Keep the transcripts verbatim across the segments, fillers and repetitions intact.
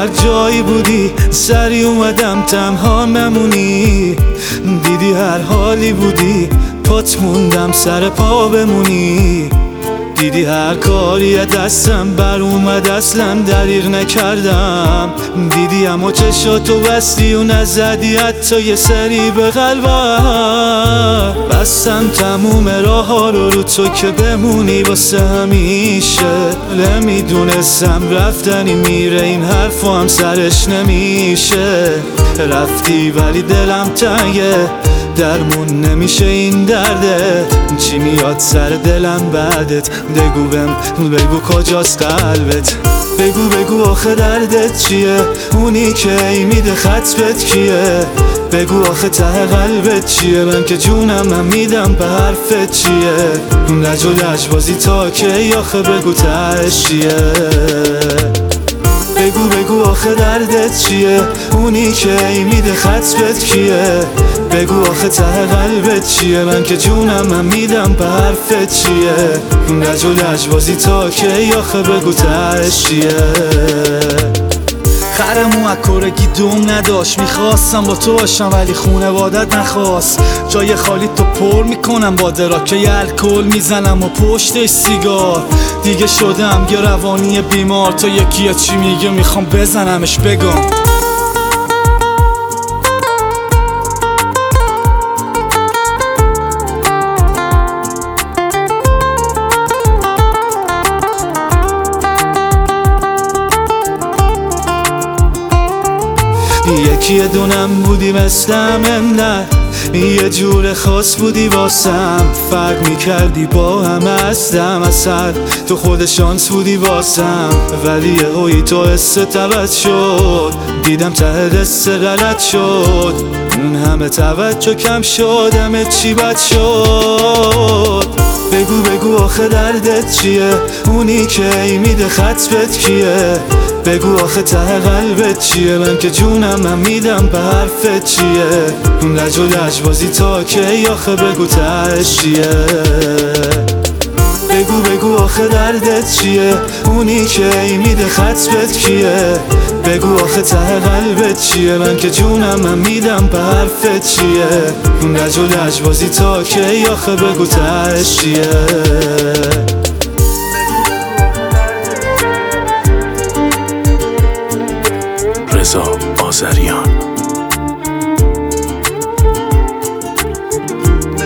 هر جایی بودی سری اومدم تنها نمونی، دیدی هر حالی بودی پات موندم سر پا بمونی، دیدی هر کاری دستم بر اومد اصلا دریغ نکردم، دیدی اما چشاتو بستی و نزدی حتی یه سری به قلبم، بستم تموم راه ها رو رو تو که بمونی واسه همیشه، نمیدونستم رفتنی میره این حرفو هم سرش نمیشه، رفتی ولی دلم تنگه درمون نمیشه این درده، چی میاد سر دلم بعدت بگو بهم بگو کجاست قلبت، بگو بگو آخه دردت چیه، اونی که ای میده خطبت کیه، بگو آخه ته قلبت چیه، من که جونم هم میدم به حرفت چیه، لج و لجبازی تا کی آخه بگو تهش چیه، بگو بگو آخه دردت چیه، اونی که ای میده خطبت کیه، بگو آخه ته قلبت چیه، من که جونم هم میدم به حرفت چیه، لج و لجبازی تا کی آخه بگو تهش چیه. خرمو از کارگی دوم نداشت، میخواستم با تو باشم ولی خونوادت نخواست، جای خالی تو پر میکنم با دراکه یه الکل میزنم و پشتش سیگار، دیگه شدم یه روانی بیمار، تا یکی چی میگه میخوام بزنمش بگم. یکی دونم بودی مثلم نه، یه جور خاص بودی واسم، فرق میکردی با همه هستم اصل تو خود شانس بودی واسم، ولی یه هوی تو حست عوض شد، دیدم ته دست غلط شد، اون همه توجه کم شد، همه چی بد شد، بگو بگو آخه دردت چیه، اونی که ای میده خطبت کیه، بگو آخه ته قلبت چیه، من که جونم هم میدم به حرفت چیه، لج و لجبازی تا کی آخه بگو تهش چیه، بگو بگو آخه دردت چیه، اونی که ای میده خطبت کیه، بگو آخه ته قلبت چیه، من که جونم هم میدم به حرفت چیه، لج و لجبازی تا کی آخه بگو تهش چیه. رضا آذریان.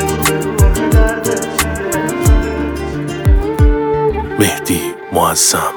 مهدی معظم.